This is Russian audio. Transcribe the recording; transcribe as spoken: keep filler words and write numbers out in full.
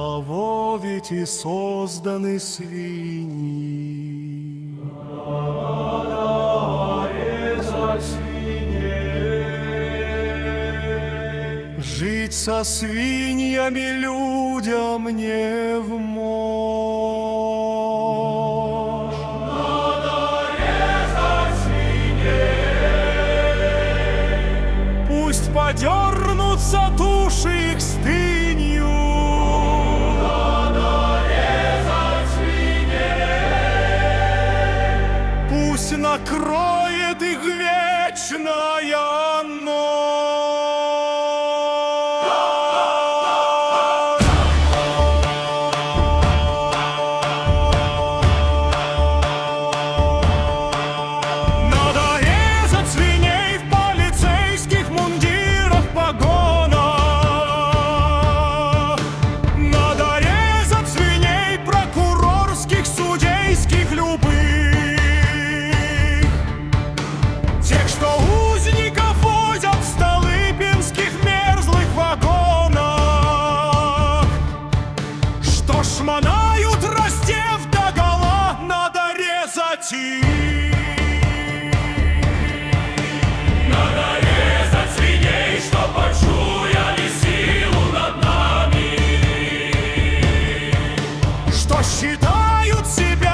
того ведь и созданы свиньи. Резать свиней. Жить со свиньями людям не вмочь. Надо резать свиней. Пусть подернутся души их стынью. Накроет их вечная ночь. Надо резать свиней в полицейских мундирах, погонах. Надо резать свиней прокурорских, судейских, любых. Шмонают, раздев догола, надо резать их. Надо резать свиней, чтоб почуяли силу над нами, что считают себя